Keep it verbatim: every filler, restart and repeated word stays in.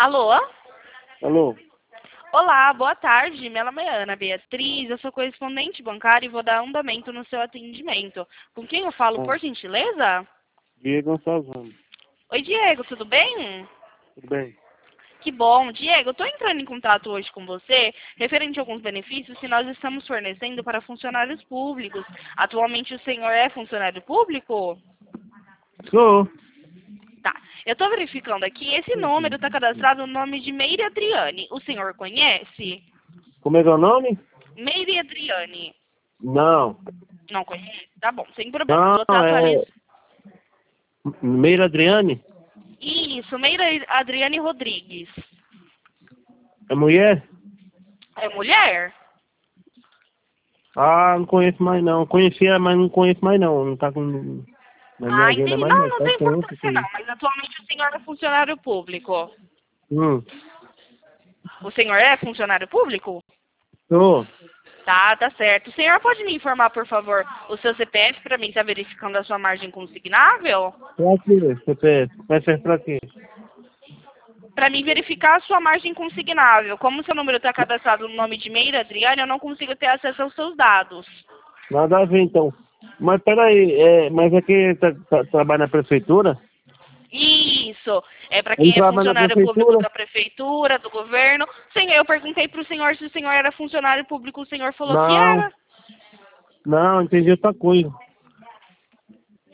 Alô? Alô? Olá, boa tarde. Meu nome é Ana Beatriz, eu sou correspondente bancária e vou dar andamento no seu atendimento. Com quem eu falo, Ah, por gentileza? Diego Gonçalves Ramos. Oi, Diego, tudo bem? Tudo bem? Que bom. Diego, eu estou entrando em contato hoje com você referente a alguns benefícios que nós estamos fornecendo para funcionários públicos. Atualmente o senhor é funcionário público? Sou. Tá. Eu estou verificando aqui, esse número está cadastrado no nome de Meire Adriane. O senhor conhece? Como é que é o nome? Meire Adriane. Não. Não conhece? Tá bom, sem problema. Vou estar Não, é... atualizando. Meira Adriane? Isso, Meire Adriane Rodrigues. É mulher? É mulher? Ah, não conheço mais não. Conhecia, mas não conheço mais não. Não tá com... na minha Ah, agenda entendi. mais Não, não. não Faz tem tempo importância não, que... mas atualmente o senhor é funcionário público. Hum. O senhor é funcionário público? Sou. Tá, tá certo. O senhor pode me informar, por favor, o seu C P F para mim estar verificando a sua margem consignável? Pra quê? C P F? Vai ser pra quê? Para mim verificar a sua margem consignável. Como seu número está cadastrado no nome de Meire Adriane, eu não consigo ter acesso aos seus dados. Nada a ver então. Mas peraí, é... mas aqui tá, tá, trabalha na prefeitura? Isso. É para Ele quem é trabalha na funcionário público prefeitura? da prefeitura, do governo. Sim, eu perguntei para o senhor se o senhor era funcionário público, o senhor falou que Não. era. Não, entendi outra coisa.